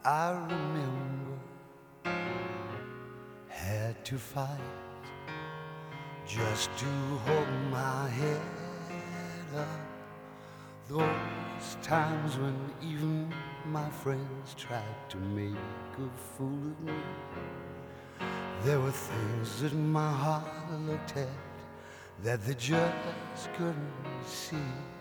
I remember had to fight just to hold my head up. Those times when even my friends tried to make a fool of me. There were things that my heart looked at that they just couldn't see.